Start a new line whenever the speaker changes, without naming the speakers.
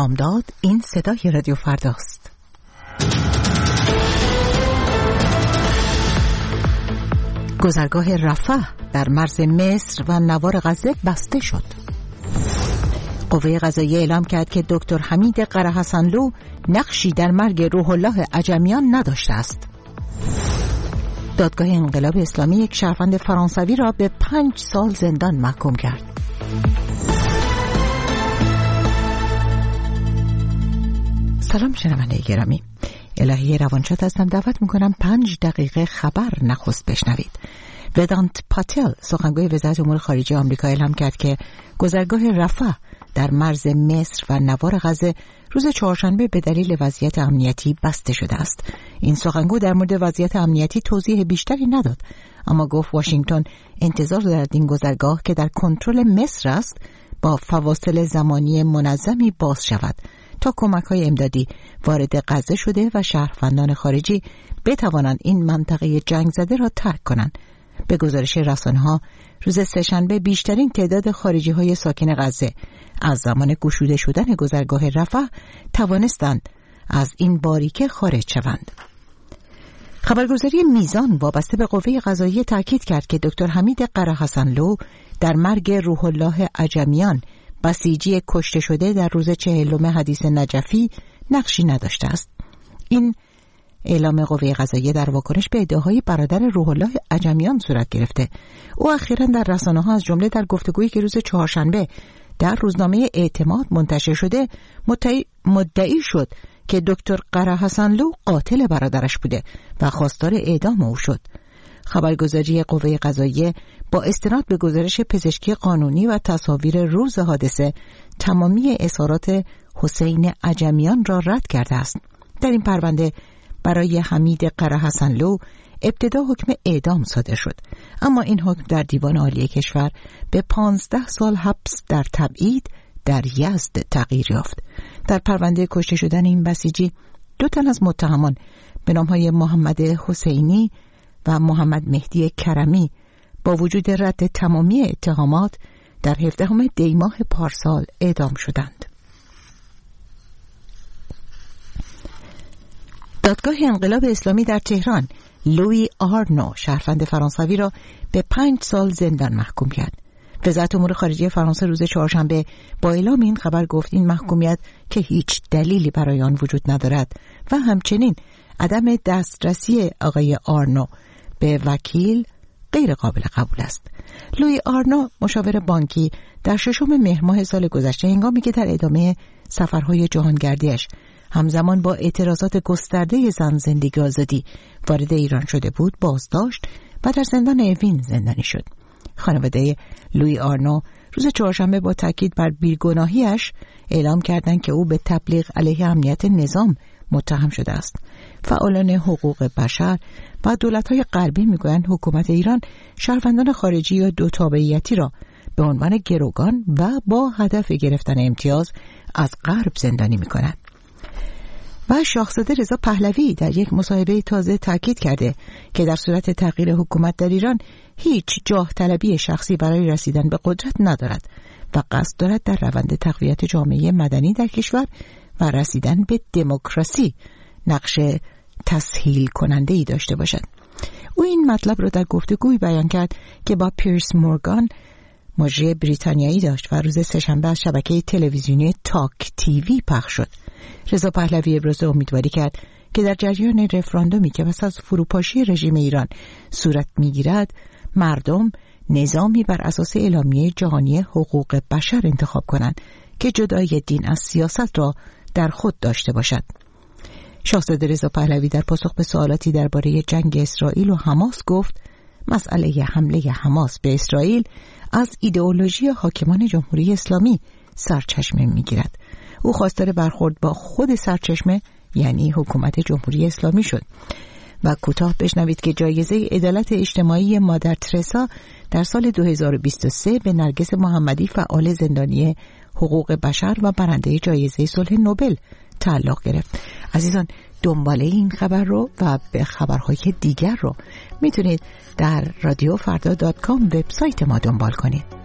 بامداد. این صدای رادیو فرداست. گذرگاه رفح در مرز مصر و نوار غزه بسته شد. قوه قضاییه اعلام کرد که دکتر حمید قرهحسنلو نقشی در مرگ روح الله عجمیان نداشته است. دادگاه انقلاب اسلامی یک شهروند فرانسوی را به 5 سال زندان محکوم کرد. سلام شنونده گرامی، الهی روانشاد هستم. دعوت میکنم 5 دقیقه خبر نخست بشنوید. ودانت پاتل سخنگوی وزارت امور خارجه آمریکا اعلام کرد که گذرگاه رفح در مرز مصر و نوار غزه روز چهارشنبه به دلیل وضعیت امنیتی بسته شده است. این سخنگو در مورد وضعیت امنیتی توضیح بیشتری نداد، اما گفت واشنگتن انتظار دارد این گذرگاه که در کنترل مصر است با فواصل زمانی منظمی باز شود تا کمک‌های امدادی وارد غزه شده و شهروندان خارجی بتوانند این منطقه جنگ زده را ترک کنند. به گزارش رسانه‌ها روز سه‌شنبه بیشترین تعداد خارجی‌های ساکن غزه از زمان گشوده شدن گذرگاه رفح توانستند از این باریکه خارج شوند. خبرگزاری میزان وابسته به قوه قضاییه تاکید کرد که دکتر حمید قرهحسنلو در مرگ روح الله عجمیان بسیجی کشته شده در روز 40 حدیث نجفی نقشی نداشته است. این اعلام قوه قضاییه در واکنش به ادعاهای برادر روح الله عجمیان صورت گرفته. او اخیراً در رسانه‌ها از جمله در گفتگویی که روز چهارشنبه در روزنامه اعتماد منتشر شده مدعی شد که دکتر قرهحسنلو قاتل برادرش بوده و خواستار اعدام او شد. خبرگزاری قوه قضاییه با استناد به گزارش پزشکی قانونی و تصاویر روز حادثه تمامی اظهارات حسین عجمیان را رد کرده است. در این پرونده برای حمید قرهحسنلو ابتدا حکم اعدام صادر شد، اما این حکم در دیوان عالی کشور به 15 سال حبس در تبعید در یزد تغییر یافت. در پرونده کشته شدن این بسیجی 2 تن از متهمان به نام‌های محمد حسینی و محمد مهدی کرمی با وجود رد تمامی اتهامات در 17 دی ماه پارسال اعدام شدند. دادگاه انقلاب اسلامی در تهران لویی آرنو شهروند فرانسوی را به 5 سال زندان محکوم کرد. وزارت امور خارجه فرانسه روز چهارشنبه با اعلام این خبر گفت این محکومیت که هیچ دلیلی برای آن وجود ندارد و همچنین عدم دسترسی آقای آرنو به وکیل غیر قابل قبول است. لویی آرنو مشاور بانکی در 6 مهر ماه سال گذشته هنگامی که در ادامه سفرهای جهانگردیش همزمان با اعتراضات گسترده زن زندگی آزادی وارد ایران شده بود بازداشت و در زندان اوین زندانی شد. خانواده لویی آرنو روز چهارشنبه با تاکید بر بیگناهیش اعلام کردند که او به تبلیغ علیه امنیت نظام متهم شده است. فعالان حقوق بشر و دولت‌های غربی میگویند حکومت ایران شهروندان خارجی یا دو تابعیتی را به عنوان گروگان و با هدف گرفتن امتیاز از غرب زندانی می‌کند. و شاهزاده رضا پهلوی در یک مصاحبه تازه تاکید کرده که در صورت تغییر حکومت در ایران هیچ جاه طلبی شخصی برای رسیدن به قدرت ندارد و قصد دارد در روند تقویت جامعه مدنی در کشور و رسیدن به دموکراسی نقش تسهیل کننده ای داشته باشد. او این مطلب را در گفتگویی بیان کرد که با پیرس مورگان مجری بریتانیایی داشت و روز سه‌شنبه از شبکه تلویزیونی تاک تیوی پخش شد. رضا پهلوی ابراز امیدواری کرد که در جریان رفراندومی که پس از فروپاشی رژیم ایران صورت می‌گیرد مردم نظامی بر اساس اعلامیه جهانی حقوق بشر انتخاب کنند که جدای دین از سیاست را در خود داشته باشد. شاهزاده رضا پهلوی در پاسخ به سوالاتی درباره جنگ اسرائیل و حماس گفت مسئله حمله حماس به اسرائیل از ایدئولوژی حاکمان جمهوری اسلامی سرچشمه می‌گیرد. او خواستار برخورد با خود سرچشمه یعنی حکومت جمهوری اسلامی شد. و کوتاه بشنوید که جایزه عدالت اجتماعی مادر ترسا در سال 2023 به نرگس محمدی فعال زندانی حقوق بشر و برنده جایزه صلح نوبل تعلق گرفت. عزیزان دنباله این خبر رو و به خبرهای دیگر رو میتونید در رادیوفردا.com وبسایت ما دنبال کنید.